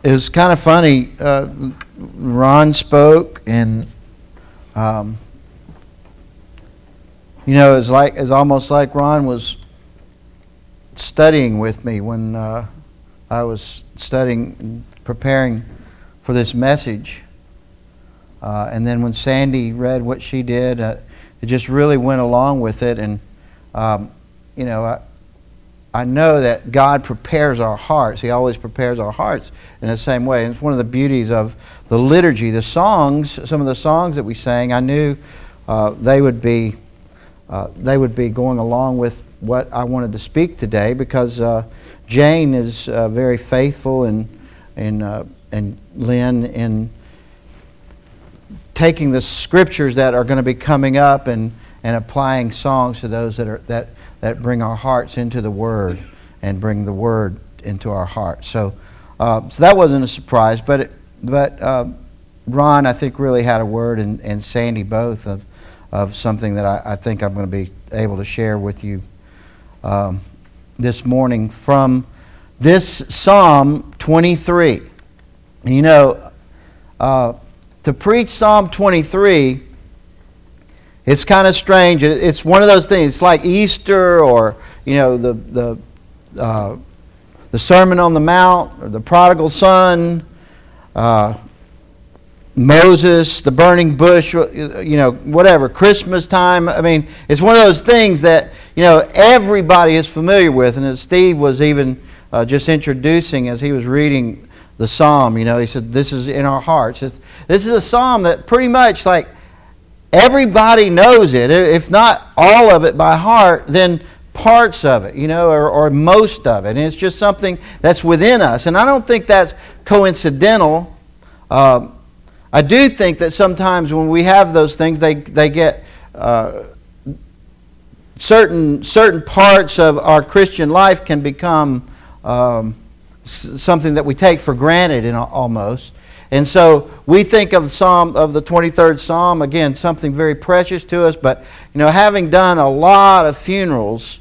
It was kind of funny. Ron spoke, and it's almost like Ron was studying with me when I was studying and preparing for this message. And then when Sandy read what she did, it just really went along with it. And I know that God prepares our hearts. He always prepares our hearts in the same way. And it's one of the beauties of the liturgy. The songs, some of the songs that we sang, I knew they would be going along with what I wanted to speak today, because Jane is very faithful and Lynn in taking the scriptures that are going to be coming up and applying songs to those that bring our hearts into the Word and bring the Word into our hearts. So that wasn't a surprise, but Ron, I think, really had a word, and Sandy both, of something that I think I'm going to be able to share with you this morning from this Psalm 23. To preach Psalm 23, it's kind of strange. It's one of those things. It's like Easter, or the Sermon on the Mount, or the Prodigal Son, Moses, the burning bush, whatever, Christmas time. I mean, it's one of those things that everybody is familiar with. And as Steve was even just introducing, as he was reading the psalm, he said, "This is in our hearts." This is a psalm that pretty much, like, everybody knows it. If not all of it by heart, then parts of it, or most of it. And it's just something that's within us. And I don't think that's coincidental. I do think that sometimes when we have those things, they get certain parts of our Christian life can become something that we take for granted almost. And so we think of the 23rd Psalm, again, something very precious to us. But having done a lot of funerals,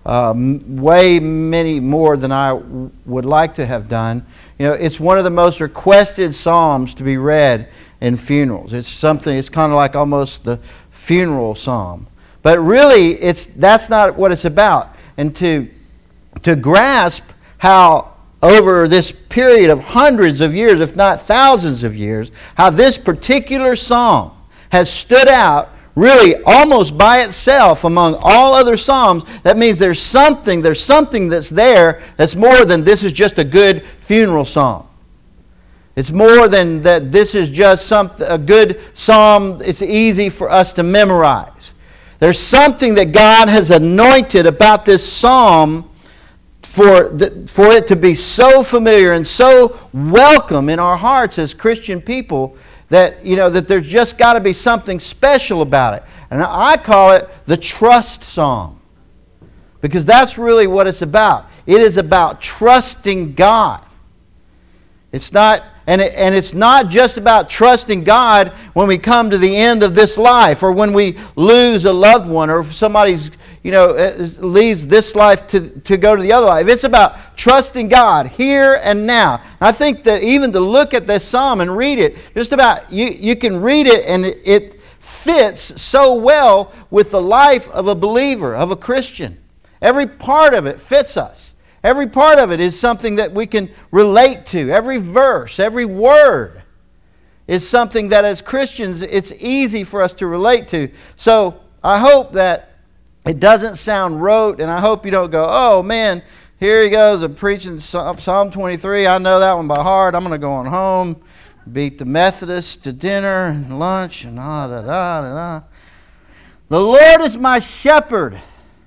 way many more than I would like to have done, it's one of the most requested psalms to be read in funerals. It's kind of like almost the funeral psalm. But really, that's not what it's about. And to grasp how over this period of hundreds of years, if not thousands of years, how this particular psalm has stood out really almost by itself among all other psalms, that means there's something that's there that's more than this is just a good funeral psalm. It's more than that this is just a good psalm it's easy for us to memorize. There's something that God has anointed about this psalm for it to be so familiar and so welcome in our hearts as Christian people, that that there's just got to be something special about it. And I call it the trust psalm, because that's really what it's about. It is about trusting God. It's not it's not just about trusting God when we come to the end of this life, or when we lose a loved one, or if somebody's leaves this life to go to the other life. It's about trusting God here and now. I think that even to look at this psalm and read it, just about you can read it, and it fits so well with the life of a believer, of a Christian. Every part of it fits us. Every part of it is something that we can relate to. Every verse, every word is something that as Christians it's easy for us to relate to. So I hope that it doesn't sound rote, and I hope you don't go, "Oh man, here he goes, preaching Psalm 23. I know that one by heart. I'm going to go on home, beat the Methodists to dinner and lunch and da-da-da-da-da." The Lord is my shepherd.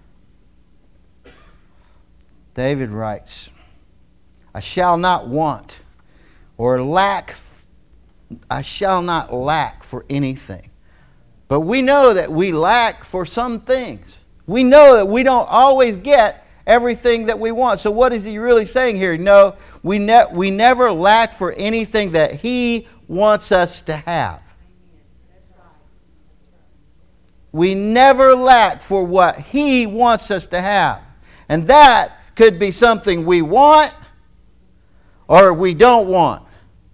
David writes, "I shall not want or lack. I shall not lack for anything." But we know that we lack for some things. We know that we don't always get everything that we want. So what is he really saying here? No, we never lack for anything that He wants us to have. We never lack for what He wants us to have. And that could be something we want, or we don't want.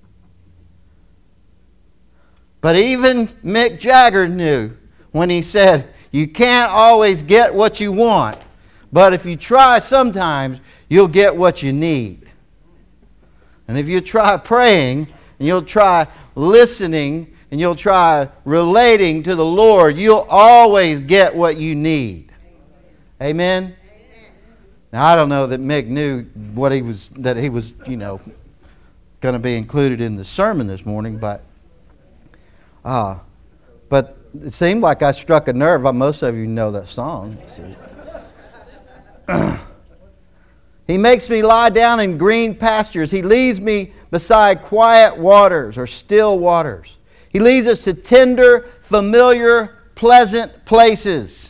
But even Mick Jagger knew when he said, you can't always get what you want, but if you try sometimes, you'll get what you need. And if you try praying, and you'll try listening, and you'll try relating to the Lord, you'll always get what you need. Amen? Now, I don't know that Mick knew that he was, going to be included in the sermon this morning, but it seemed like I struck a nerve. Most of you know that song. He makes me lie down in green pastures. He leads me beside quiet waters or still waters. He leads us to tender, familiar, pleasant places.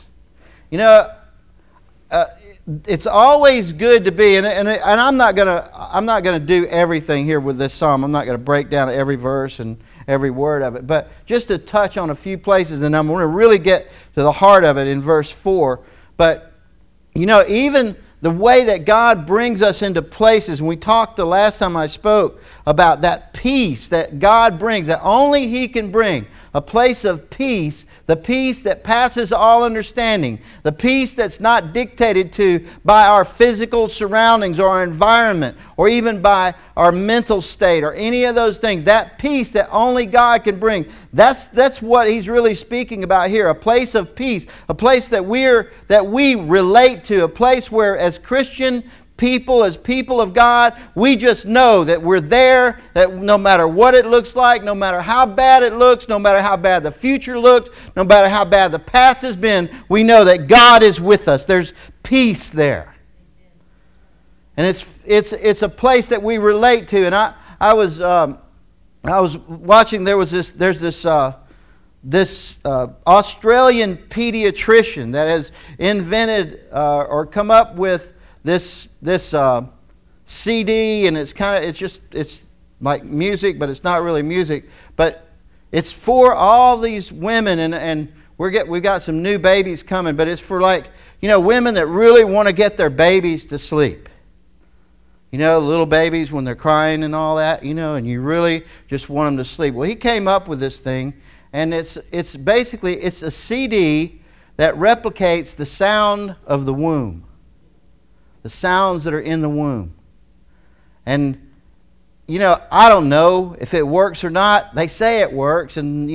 It's always good to be, and I'm not gonna do everything here with this psalm. I'm not gonna break down every verse and every word of it, but just to touch on a few places, and I'm going to really get to the heart of it in verse 4. But even the way that God brings us into places, and we talked the last time I spoke about that peace that God brings, that only He can bring, a place of peace, the peace that passes all understanding, the peace that's not dictated to by our physical surroundings or our environment, or even by our mental state or any of those things. That peace that only God can bring. That's what He's really speaking about here. A place of peace, a place that we relate to, a place where as Christian people, as people of God, we just know that we're there, that no matter what it looks like, no matter how bad it looks, no matter how bad the future looks, no matter how bad the past has been, we know that God is with us. There's peace there. And it's a place that we relate to. And I was watching, there's this Australian pediatrician that has invented or come up with this CD, and it's like music, but it's not really music. But it's for all these women, and we've got some new babies coming. But it's for women that really want to get their babies to sleep. Little babies when they're crying and all that. And you really just want them to sleep. Well, he came up with this thing, and it's basically a CD that replicates the sound of the womb. The sounds that are in the womb. And, I don't know if it works or not. They say it works, and,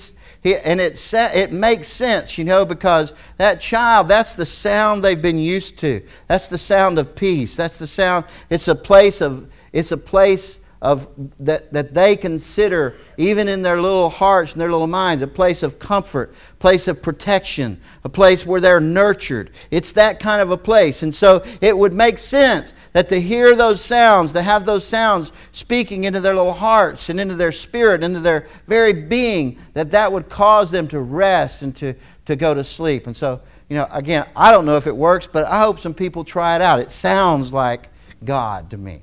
it makes sense, because that child, that's the sound they've been used to. That's the sound of peace. That's the sound. It's a place of that they consider, even in their little hearts and their little minds, a place of comfort, place of protection, a place where they're nurtured. It's that kind of a place. And so it would make sense that to hear those sounds, to have those sounds speaking into their little hearts and into their spirit, into their very being, that would cause them to rest and to go to sleep. And so, again, I don't know if it works, but I hope some people try it out. It sounds like God to me.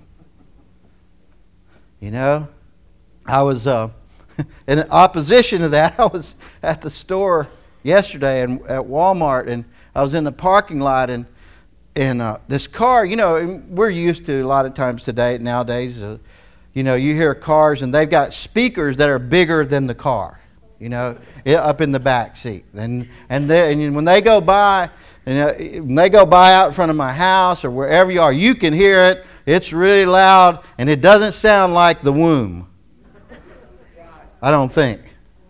I was in opposition to that. I was at the store yesterday and at Walmart, and I was in the parking lot, and this car, we're used to a lot of times nowadays, you hear cars and they've got speakers that are bigger than the car, up in the back seat, and when they go by. When they go by out in front of my house or wherever you are, you can hear it. It's really loud, and it doesn't sound like the womb. I don't think.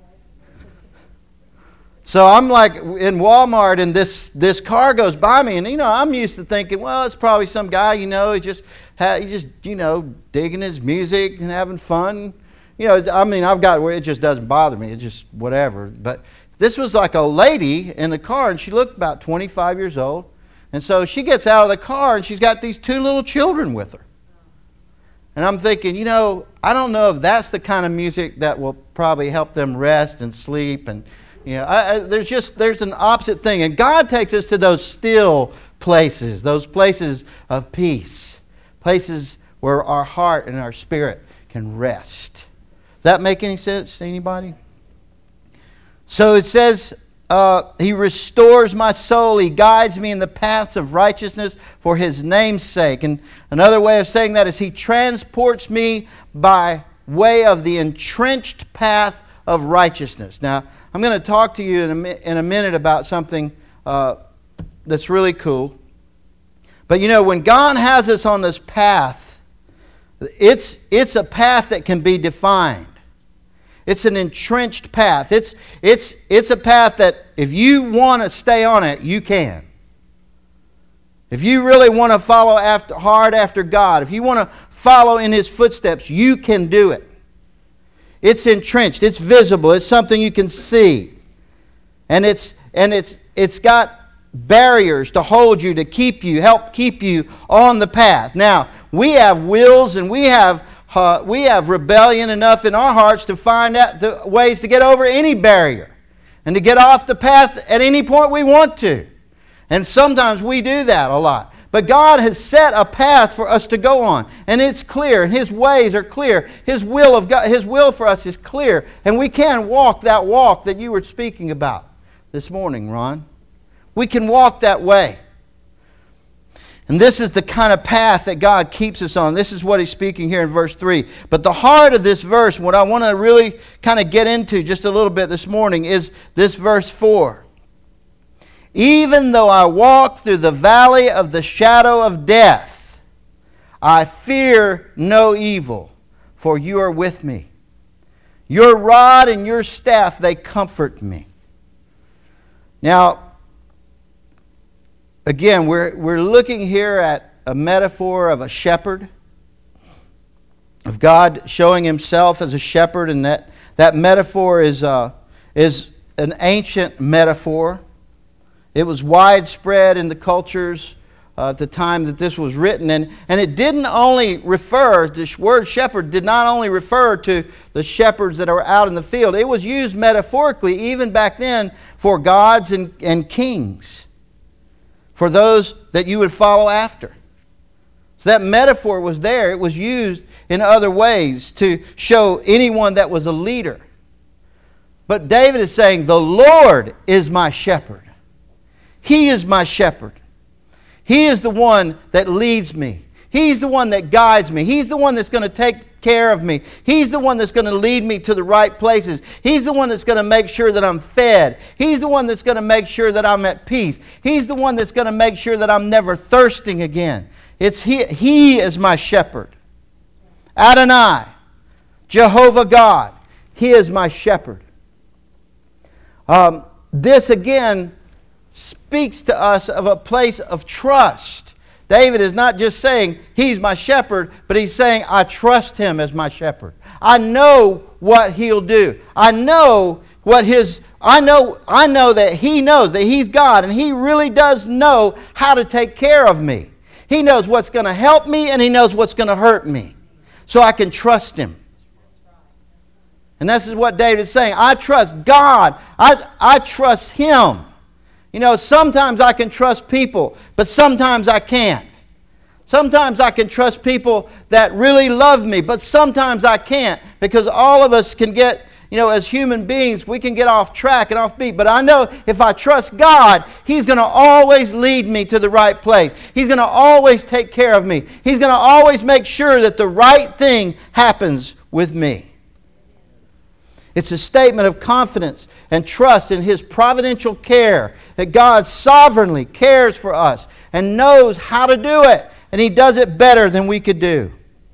So I'm like in Walmart, and this car goes by me, and I'm used to thinking, well, it's probably some guy, he just digging his music and having fun. I've got where it just doesn't bother me. It's just whatever. But this was like a lady in the car, and she looked about 25 years old. And so she gets out of the car, and she's got these two little children with her. And I'm thinking, I don't know if that's the kind of music that will probably help them rest and sleep. And, there's an opposite thing. And God takes us to those still places, those places of peace, places where our heart and our spirit can rest. Does that make any sense to anybody? So it says, He restores my soul. He guides me in the paths of righteousness for His name's sake. And another way of saying that is He transports me by way of the entrenched path of righteousness. Now, I'm going to talk to you in a minute about something that's really cool. But you know, when God has us on this path, it's a path that can be defined. It's an entrenched path. It's a path that if you want to stay on it, you can. If you really want to follow hard after God, if you want to follow in His footsteps, you can do it. It's entrenched. It's visible. It's something you can see. And it's got barriers to hold you, to help keep you on the path. Now, we have wills and we have rebellion enough in our hearts to find out the ways to get over any barrier and to get off the path at any point we want to. And sometimes we do that a lot. But God has set a path for us to go on, and it's clear, and His ways are clear. His will for us is clear, and we can walk that walk that you were speaking about this morning, Ron. We can walk that way. And this is the kind of path that God keeps us on. This is what He's speaking here in verse 3. But the heart of this verse, and what I want to really kind of get into just a little bit this morning, is this verse 4. Even though I walk through the valley of the shadow of death, I fear no evil, for you are with me. Your rod and your staff, they comfort me. Now, again, we're looking here at a metaphor of a shepherd, of God showing Himself as a shepherd, and that metaphor is an ancient metaphor. It was widespread in the cultures at the time that this was written, and it didn't only refer, this word shepherd did not only refer to the shepherds that are out in the field. It was used metaphorically even back then for gods and kings, for those that you would follow after. So that metaphor was there. It was used in other ways to show anyone that was a leader. But David is saying, the Lord is my shepherd. He is my shepherd. He is the one that leads me. He's the one that guides me. He's the one that's going to take care of me. He's the one that's going to lead me to the right places. He's the one that's going to make sure that I'm fed. He's the one that's going to make sure that I'm at peace. He's the one that's going to make sure that I'm never thirsting again. It's He is my shepherd. Adonai, Jehovah God, He is my shepherd. This again speaks to us of a place of trust. David is not just saying He's my shepherd, but he's saying I trust Him as my shepherd. I know what He'll do. I know that He knows that He's God, and He really does know how to take care of me. He knows what's going to help me, and He knows what's going to hurt me. So I can trust Him. And this is what David is saying. I trust God. I trust Him. You know, sometimes I can trust people, but sometimes I can't. Sometimes I can trust people that really love me, but sometimes I can't, because all of us can get, as human beings, we can get off track and off beat. But I know if I trust God, He's going to always lead me to the right place. He's going to always take care of me. He's going to always make sure that the right thing happens with me. It's a statement of confidence and trust in His providential care, that God sovereignly cares for us and knows how to do it, and He does it better than we could do.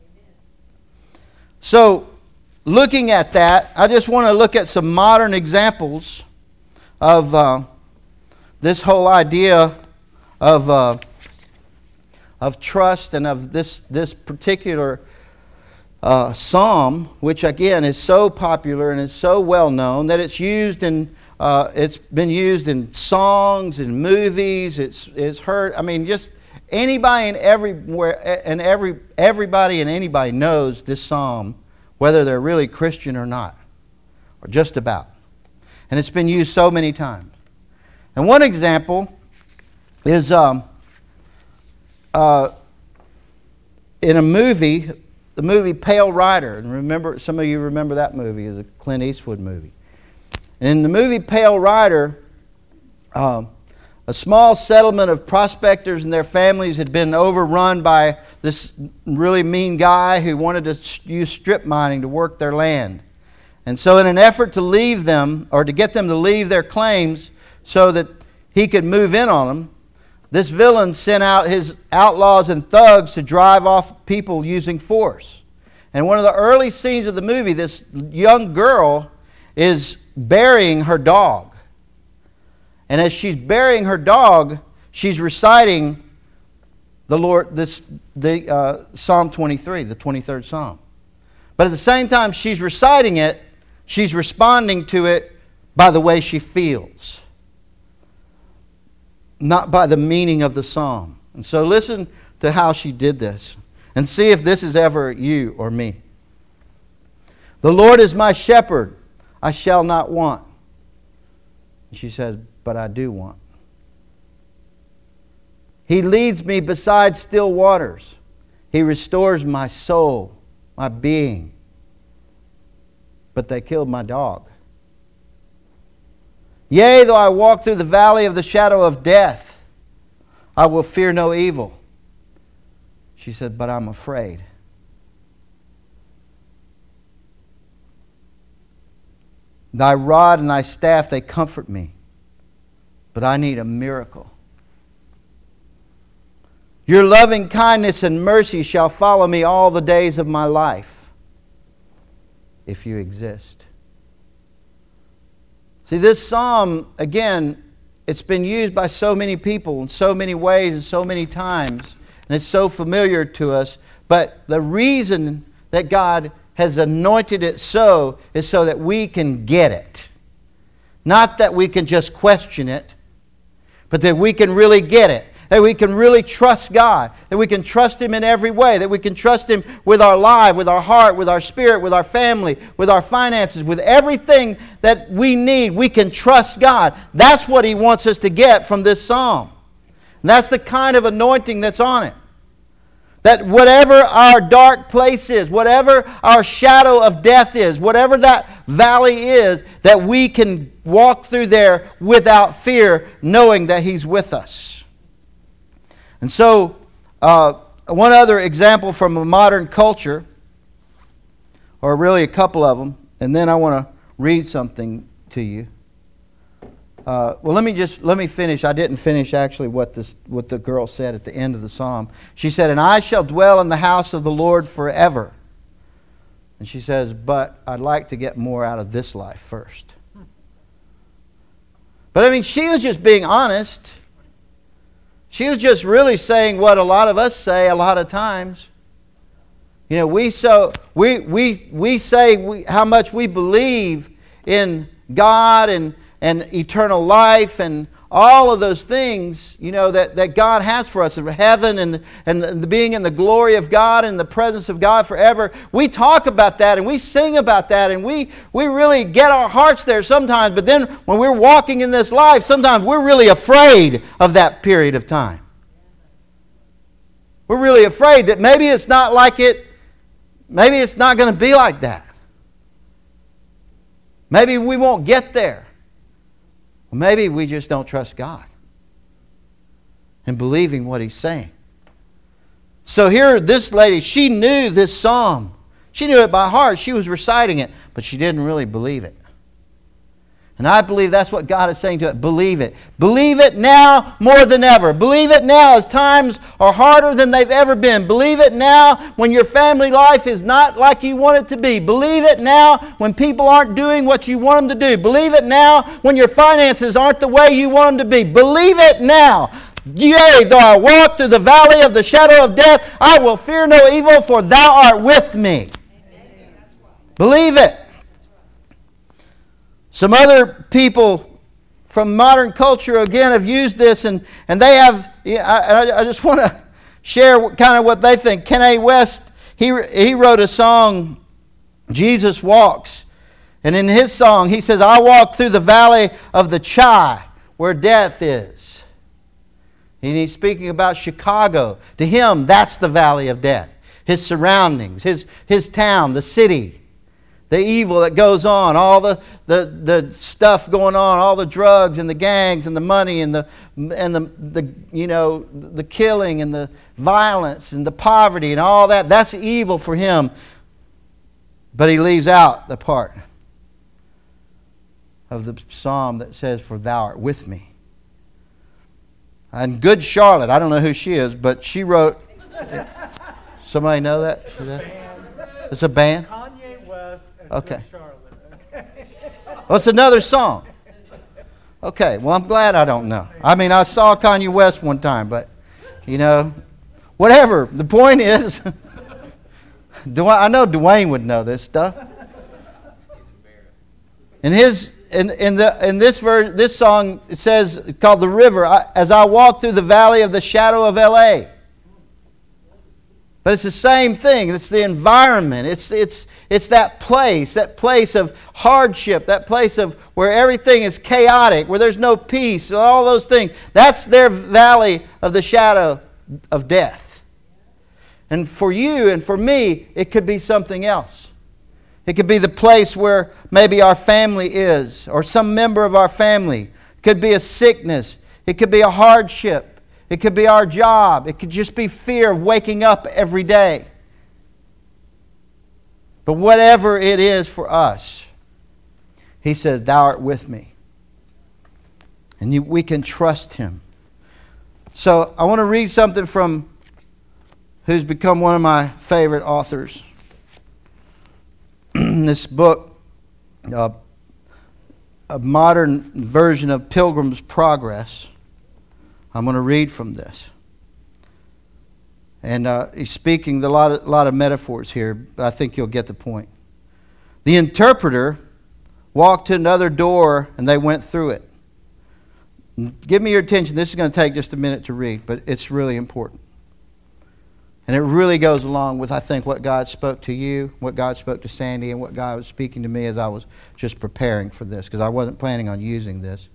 So, looking at that, I just want to look at some modern examples of this whole idea of trust and of this particular psalm, which again is so popular and is so well known that it's been used in songs and movies. It's heard. I mean, just anybody and everywhere and everybody and anybody knows this psalm, whether they're really Christian or not, or just about. And it's been used so many times. And one example is in a movie. The movie Pale Rider, and remember, some of you remember that movie as a Clint Eastwood movie. In the movie Pale Rider, A small settlement of prospectors and their families had been overrun by this really mean guy who wanted to use strip mining to work their land. And so in an effort to leave them, or to get them to leave their claims so that he could move in on them, this villain sent out his outlaws and thugs to drive off people using force. And one of the early scenes of the movie, this young girl is burying her dog. And as she's burying her dog, she's reciting Psalm 23, the 23rd Psalm. But at the same time she's reciting it, she's responding to it by the way she feels, not by the meaning of the psalm. And so listen to how she did this and see if this is ever you or me. The Lord is my shepherd, I shall not want. She says, but I do want. He leads me beside still waters. He restores my soul, my being. But they killed my dog. Yea, though I walk through the valley of the shadow of death, I will fear no evil. She said, but I'm afraid. Thy rod and thy staff, they comfort me. But I need a miracle. Your loving kindness and mercy shall follow me all the days of my life, if you exist. See, this psalm, again, it's been used by so many people in so many ways and so many times, and it's so familiar to us. But the reason that God has anointed it so is so that we can get it. Not that we can just question it, but that we can really get it. That we can really trust God. That we can trust Him in every way. That we can trust Him with our life, with our heart, with our spirit, with our family, with our finances, with everything that we need. We can trust God. That's what He wants us to get from this psalm. And that's the kind of anointing that's on it. That whatever our dark place is, whatever our shadow of death is, whatever that valley is, that we can walk through there without fear, knowing that He's with us. And so, one other example from a modern culture, or really a couple of them, and then I want to read something to you. Let me finish. I didn't finish actually what the girl said at the end of the psalm. She said, and I shall dwell in the house of the Lord forever. And she says, but I'd like to get more out of this life first. But I mean, she was just being honest. She was just really saying what a lot of us say a lot of times. You know, we say how much we believe in God and eternal life and all of those things, you know, that God has for us, heaven and the being in the glory of God and the presence of God forever. We talk about that and we sing about that and we really get our hearts there sometimes. But then when we're walking in this life, sometimes we're really afraid of that period of time. We're really afraid that maybe it's not like it, maybe it's not going to be like that. Maybe we won't get there. Maybe we just don't trust God and believing what He's saying. So here, this lady, she knew this psalm. She knew it by heart. She was reciting it, but she didn't really believe it. And I believe that's what God is saying to it. Believe it. Believe it now more than ever. Believe it now as times are harder than they've ever been. Believe it now when your family life is not like you want it to be. Believe it now when people aren't doing what you want them to do. Believe it now when your finances aren't the way you want them to be. Believe it now. Yea, though I walk through the valley of the shadow of death, I will fear no evil, for Thou art with me. Amen. Believe it. Some other people from modern culture, again, have used this, and they have, I just want to share kind of what they think. Kanye West, he wrote a song, Jesus Walks. And in his song, he says, I walk through the valley of the Chai, where death is. And he's speaking about Chicago. To him, that's the valley of death. His surroundings, his town, the city. the evil that goes on, all the stuff going on, all the drugs and the gangs and the money and the killing and the violence and the poverty and all that. That's evil for him. But he leaves out the part of the psalm that says, "For thou art with me." And Good Charlotte, I don't know who she is, but she wrote. Somebody know that? It's a band? Kanye West and Okay. Good Charlotte. Okay. Well, it's another song. Okay, well, I'm glad I don't know. I mean, I saw Kanye West one time, but, whatever. The point is, I know Dwayne would know this stuff. In this song, it says, it's called "The River," as I walk through the valley of the shadow of L.A. But it's the same thing. It's the environment. It's that place of hardship, that place of where everything is chaotic, where there's no peace, all those things. That's their valley of the shadow of death. And for you and for me, it could be something else. It could be the place where maybe our family is, or some member of our family. It could be a sickness. It could be a hardship. It could be our job. It could just be fear of waking up every day. But whatever it is for us, he says, "Thou art with me." And we can trust him. So I want to read something from who's become one of my favorite authors. This book, a modern version of Pilgrim's Progress. I'm going to read from this. And he's speaking a lot of metaphors here, but I think you'll get the point. The interpreter walked to another door, and they went through it. Give me your attention. This is going to take just a minute to read, but it's really important. And it really goes along with, I think, what God spoke to you, what God spoke to Sandy, and what God was speaking to me as I was just preparing for this, because I wasn't planning on using this.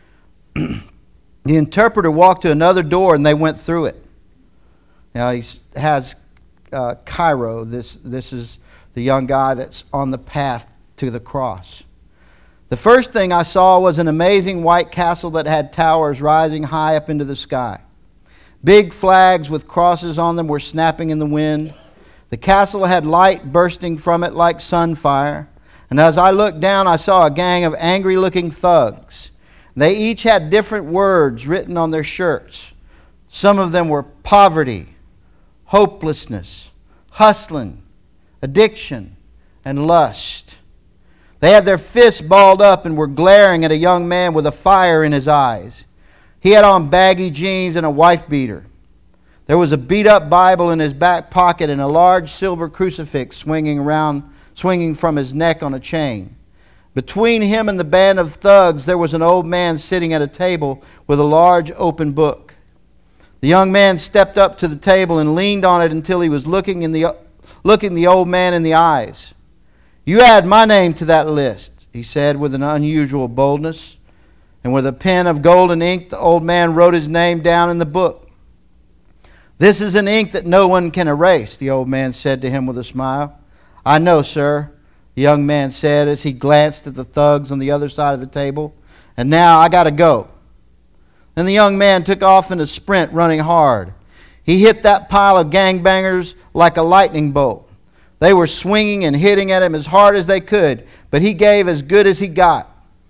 The interpreter walked to another door, and they went through it. Now, he has Cairo. This is the young guy that's on the path to the cross. The first thing I saw was an amazing white castle that had towers rising high up into the sky. Big flags with crosses on them were snapping in the wind. The castle had light bursting from it like sunfire. And as I looked down, I saw a gang of angry-looking thugs. They each had different words written on their shirts. Some of them were poverty, hopelessness, hustling, addiction, and lust. They had their fists balled up and were glaring at a young man with a fire in his eyes. He had on baggy jeans and a wife beater. There was a beat-up Bible in his back pocket and a large silver crucifix swinging from his neck on a chain. Between him and the band of thugs, there was an old man sitting at a table with a large open book. The young man stepped up to the table and leaned on it until he was looking the old man in the eyes. "You add my name to that list," he said with an unusual boldness. And with a pen of golden ink, the old man wrote his name down in the book. "This is an ink that no one can erase," the old man said to him with a smile. "I know, sir," the young man said as he glanced at the thugs on the other side of the table. "And now I got to go." Then the young man took off in a sprint, running hard. He hit that pile of gangbangers like a lightning bolt. They were swinging and hitting at him as hard as they could, but he gave as good as he got.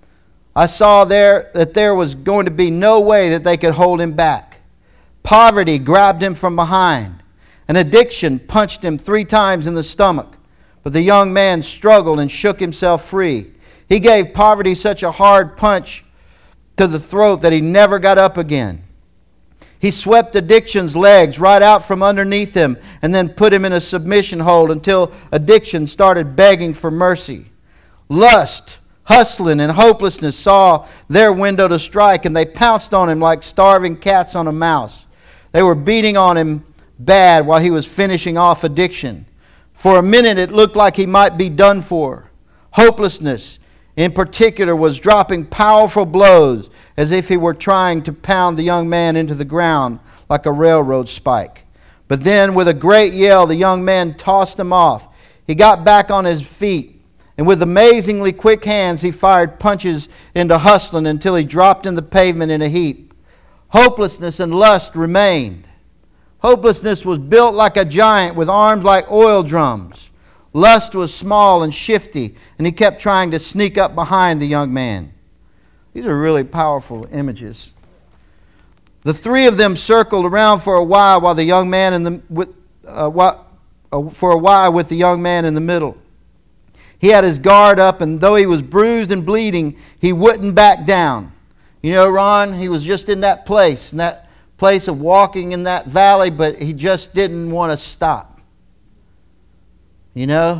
I saw that there was going to be no way that they could hold him back. Poverty grabbed him from behind. An addiction punched him 3 times in the stomach. But the young man struggled and shook himself free. He gave poverty such a hard punch to the throat that he never got up again. He swept addiction's legs right out from underneath him and then put him in a submission hold until addiction started begging for mercy. Lust, hustling, and hopelessness saw their window to strike, and they pounced on him like starving cats on a mouse. They were beating on him bad while he was finishing off addiction. For a minute, it looked like he might be done for. Hopelessness, in particular, was dropping powerful blows as if he were trying to pound the young man into the ground like a railroad spike. But then, with a great yell, the young man tossed him off. He got back on his feet And with amazingly quick hands, he fired punches into Hustling until he dropped in the pavement in a heap. Hopelessness and lust remained. Hopelessness was built like a giant with arms like oil drums. Lust was small and shifty, and he kept trying to sneak up behind the young man. These are really powerful images. The three of them circled around for a while the young man with the young man in the middle. He had his guard up, and though he was bruised and bleeding, he wouldn't back down. You know, Ron, he was just in that place of walking in that valley, but he just didn't want to stop. You know?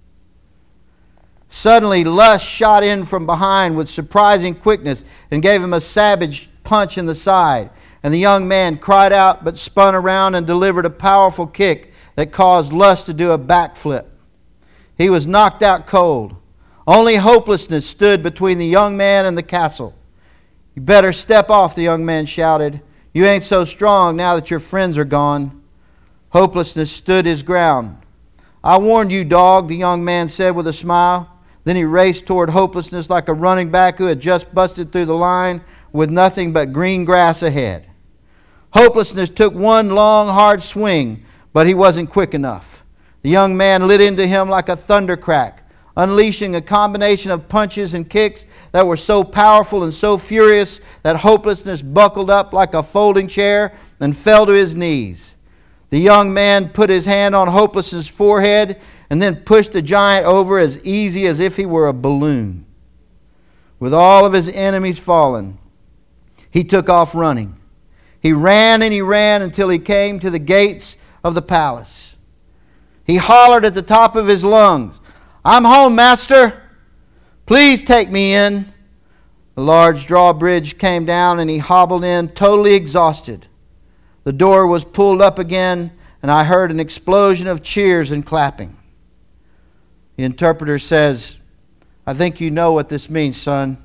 Suddenly, lust shot in from behind with surprising quickness and gave him a savage punch in the side. And the young man cried out but spun around and delivered a powerful kick that caused Lust to do a backflip. He was knocked out cold. Only hopelessness stood between the young man and the castle. "You better step off," the young man shouted. "You ain't so strong now that your friends are gone." Hopelessness stood his ground. "I warned you, dog," the young man said with a smile. Then he raced toward Hopelessness like a running back who had just busted through the line with nothing but green grass ahead. Hopelessness took one long, hard swing, but he wasn't quick enough. The young man lit into him like a thunder crack, unleashing a combination of punches and kicks that were so powerful and so furious that Hopelessness buckled up like a folding chair and fell to his knees. The young man put his hand on Hopelessness' forehead and then pushed the giant over as easy as if he were a balloon. With all of his enemies fallen, he took off running. He ran and he ran until he came to the gates of the palace. He hollered at the top of his lungs, "I'm home, master. Please take me in." The large drawbridge came down and he hobbled in, totally exhausted. The door was pulled up again, and I heard an explosion of cheers and clapping. The interpreter says, "I think you know what this means, son."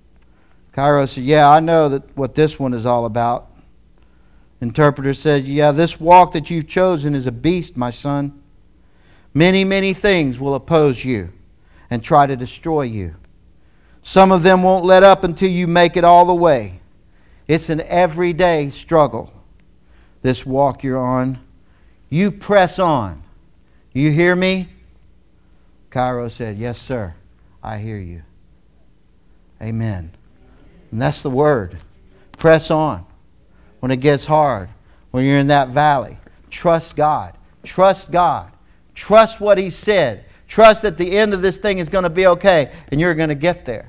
Cairo said, "Yeah, I know what this one is all about." Interpreter said, "Yeah, this walk that you've chosen is a beast, my son. Many, many things will oppose you and try to destroy you. Some of them won't let up until you make it all the way. It's an everyday struggle, this walk you're on. You press on. You hear me?" Cairo said, "Yes, sir. I hear you." Amen. And that's the word. Press on. When it gets hard, when you're in that valley, trust God. Trust God. Trust what He said. Trust that the end of this thing is going to be okay, and you're going to get there.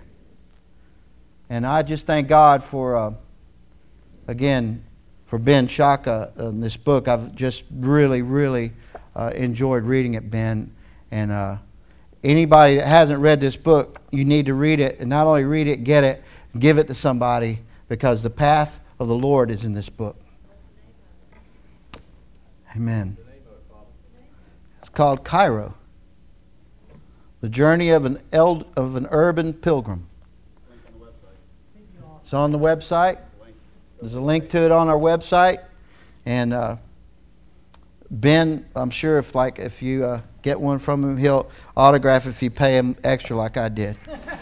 And I just thank God for, again, for Ben Shaka in this book. I've just really, really enjoyed reading it, Ben. And anybody that hasn't read this book, you need to read it. And not only read it, get it, give it to somebody, because the path of the Lord is in this book. Amen. It's called Cairo, the journey of an urban pilgrim. It's on the website. There's a link to it on our website. And Ben, I'm sure if you get one from him, he'll autograph it if you pay him extra like I did.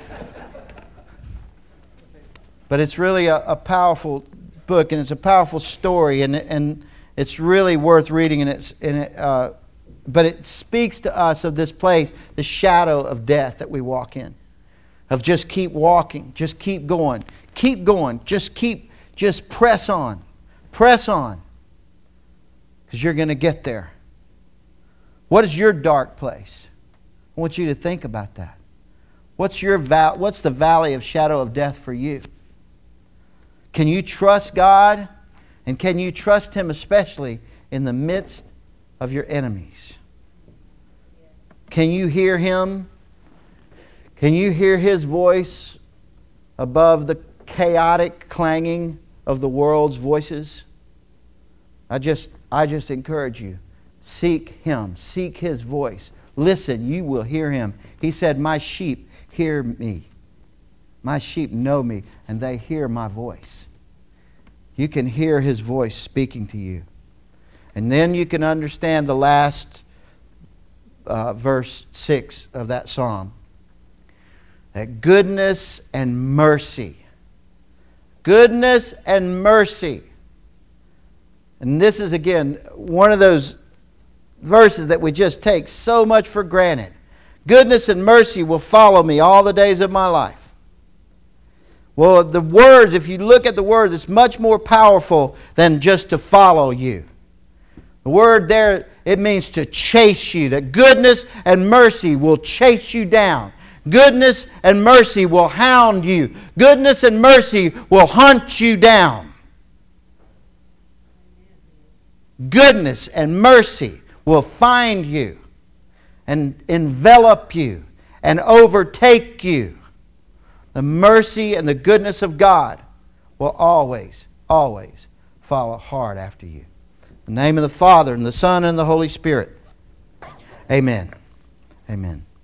But it's really a powerful book, and it's a powerful story, and it's really worth reading. But it speaks to us of this place, the shadow of death that we walk in, of just keep walking, just keep going, just press on, because you're going to get there. What is your dark place? I want you to think about that. What's the valley of shadow of death for you? Can you trust God? And can you trust Him especially in the midst of your enemies? Can you hear Him? Can you hear His voice above the chaotic clanging of the world's voices? I just encourage you. Seek Him. Seek His voice. Listen, you will hear Him. He said, "My sheep hear me. My sheep know me, and they hear my voice." You can hear His voice speaking to you. And then you can understand the last verse 6 of that psalm. that goodness and mercy. Goodness and mercy. And this is, again, one of those verses that we just take so much for granted. Goodness and mercy will follow me all the days of my life. Well, the words, if you look at the words, it's much more powerful than just to follow you. The word there, it means to chase you. That goodness and mercy will chase you down. Goodness and mercy will hound you. Goodness and mercy will hunt you down. Goodness and mercy will find you and envelop you and overtake you. The mercy and the goodness of God will always, always follow hard after you. In the name of the Father, and the Son, and the Holy Spirit. Amen. Amen.